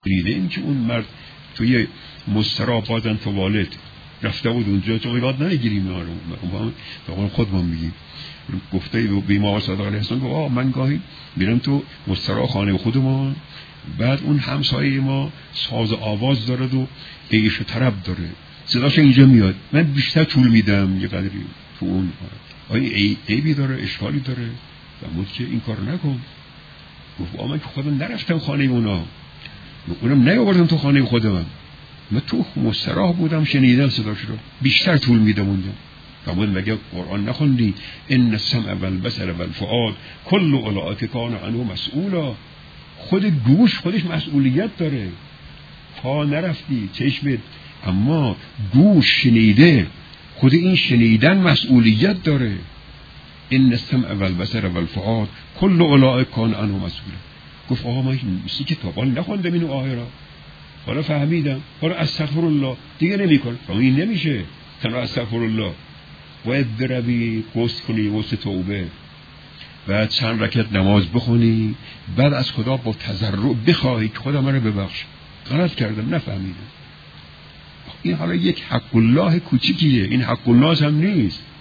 این که اون مرد توی مسترا بازن تو والد رفته بود اونجا، تو یاد نگیریم رو خودمون میگیم. گفته بیمار صادق علیه السلام گفت من گاهی میرم تو مسترا خانه خودمون، بعد اون همسایه ما ساز آواز داره و عیش و طرب داره، صداش اینجا میاد، من بیشتر طول میدم یه قدری تو اون. آیا عیبی داره، اشکالی داره؟ فرمود که این کار نکن. گفت من که خودم نرفتم خانه اونم نیاوردم تو خانه خودم، من تو مستراح بودم شنیدم صداش رو، بیشتر طول میدم اونجا. فرمود مگه قرآن نخوندی ان السمع والبصر والفؤاد کل اولئک کان عنه مسئولا؟ خود گوش خودش مسئولیت داره، پا نرفتی چشمت، اما گوش شنیده، خود این شنیدن مسئولیت داره. ان السمع والبصر والفؤاد کل اولئک کان عنه مسئولا. گفت من این کتابا نخوندم اینو آیه را، حالا فهمیدم، حالا استغفر الله دیگه نمیکنم. این نمیشه تنها استغفر الله، باید بروی غسل کنی، غسل توبه، بعد چند رکعت نماز بخونی، بعد از خدا با تضرع بخواهی که خدا منو ببخش، غلط کردم نفهمیدم. این حالا یک حق الله کوچیکیه، این حق الناس هم نیست.